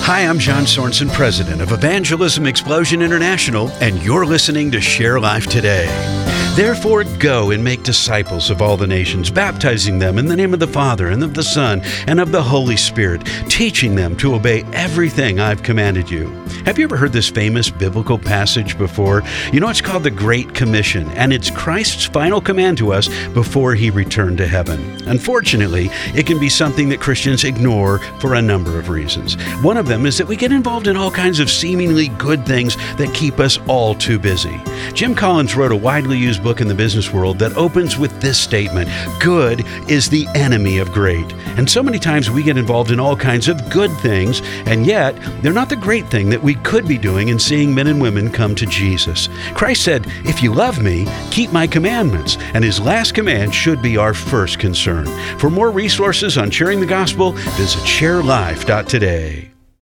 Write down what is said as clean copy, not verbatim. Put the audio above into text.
Hi, I'm John Sorensen, president of Evangelism Explosion International, and you're listening to Share Life Today. Therefore, go and make disciples of all the nations, baptizing them in the name of the Father, and of the Son, and of the Holy Spirit, teaching them to obey everything I've commanded you. Have you ever heard this famous biblical passage before? You know, it's called the Great Commission, and it's Christ's final command to us before he returned to heaven. Unfortunately, it can be something that Christians ignore for a number of reasons. One of them is that we get involved in all kinds of seemingly good things that keep us all too busy. Jim Collins wrote a widely used book in the business world that opens with this statement: good is the enemy of great. And so many times we get involved in all kinds of good things, and yet they're not the great thing that we could be doing in seeing men and women come to Jesus. Christ said, "If you love me, keep my commandments," and his last command should be our first concern. For more resources on sharing the gospel, visit sharelife.today.